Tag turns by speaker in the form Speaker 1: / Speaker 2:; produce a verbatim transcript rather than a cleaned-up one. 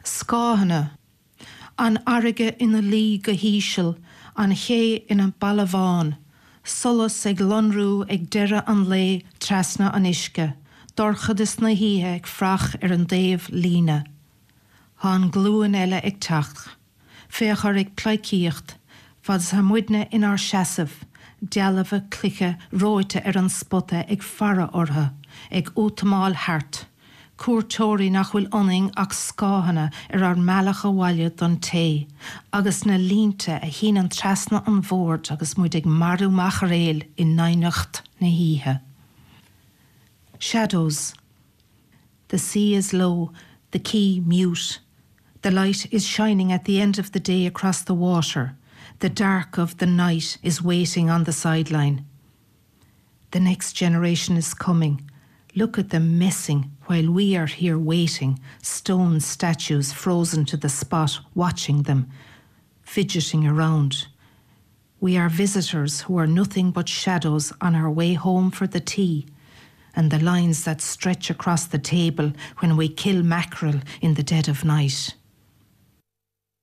Speaker 1: Scáhanna, an airige ina lí go híseal, an ché ina balaván, solas ag lonrú ag deire an lé trasna an isce, dorchad is na híthe ag frach ar an déobh lína. Tá an glúan eile ag teach, féachar ag pleicíocht, fad sa muidne inar seasamh, dealamh cliche róite ar an spotte ag fara ortha, ag ótamáil hart. Cuairteoirí nach bhfuil oning ach scáhanna ar ar mealach a bhaile don té, agus na línte a hín an trasna an bhórd agus muid ag marú macharéil in nainacht na híthe. Shadows. The sea is low, the quay mute. The light is shining at the end of the day across the water. The dark of the night is waiting on the sideline. The next generation is coming. Look at them messing while we are here waiting, stone statues frozen to the spot, watching them, fidgeting around. We are visitors who are nothing but shadows on our way home for the tea, and the lines that stretch across the table when we kill mackerel in the dead of night.